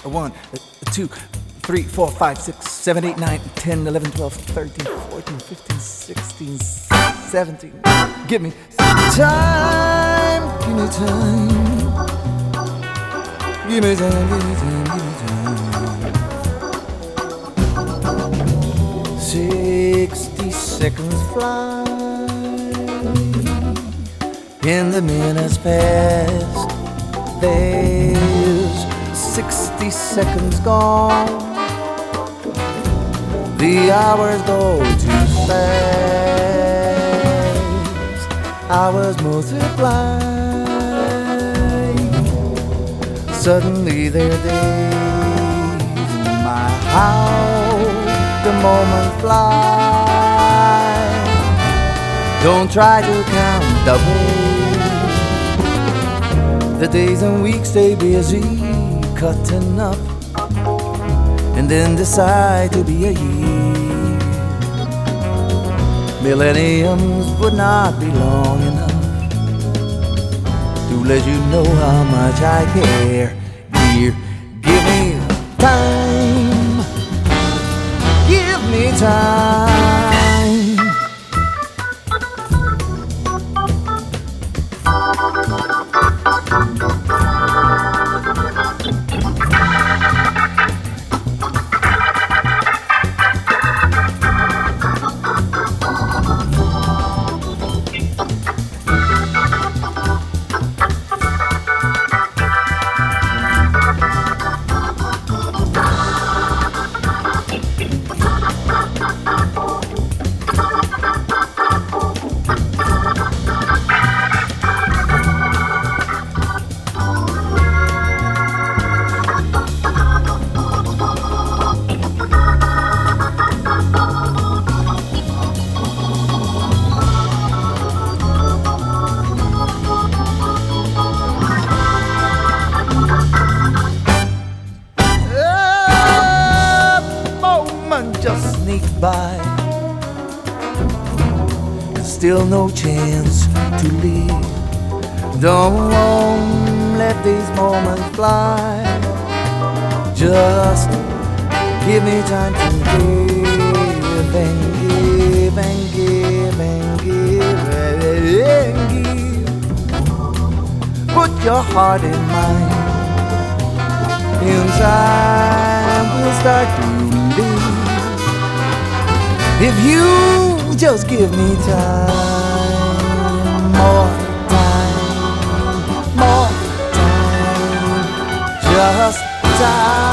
1, 2, 3, 4, 5, 6, 7, 8, 9, 10, 11, 12, 13, 14, 15, 16, 17. Give me time, give me time. Give me time, give me time, give me time. 60 seconds fly, and the minutes pass. There's 60 seconds gone. The hours go too fast. Hours multiply. Suddenly they're days. My, how the moment flies. Don't try to count the ways. The days and weeks stay busy cutting up, and then decide to be a year. Millenniums would not be long enough to let you know how much I care. Dear, give me time. Give me time. Just sneak by. Still no chance to live. Don't let these moments fly. Just give me time to give and give and give and give and give. Put your heart in mine. Inside we'll start to live. If you just give me time, more time, more time, just time.